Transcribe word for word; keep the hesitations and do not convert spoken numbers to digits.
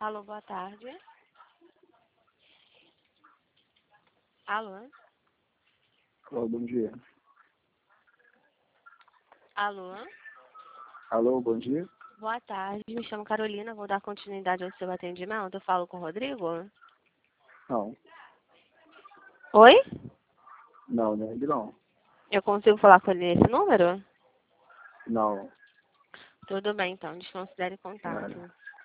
Alô, boa tarde. Alô? Alô, bom dia. Alô? Alô, bom dia. Boa tarde, me chamo Carolina, vou dar continuidade ao seu atendimento. Eu falo com o Rodrigo? Não, Oi? não, não é ele não. Eu consigo falar com ele nesse número? Não, Tudo bem, então, desconsidere não contato. era.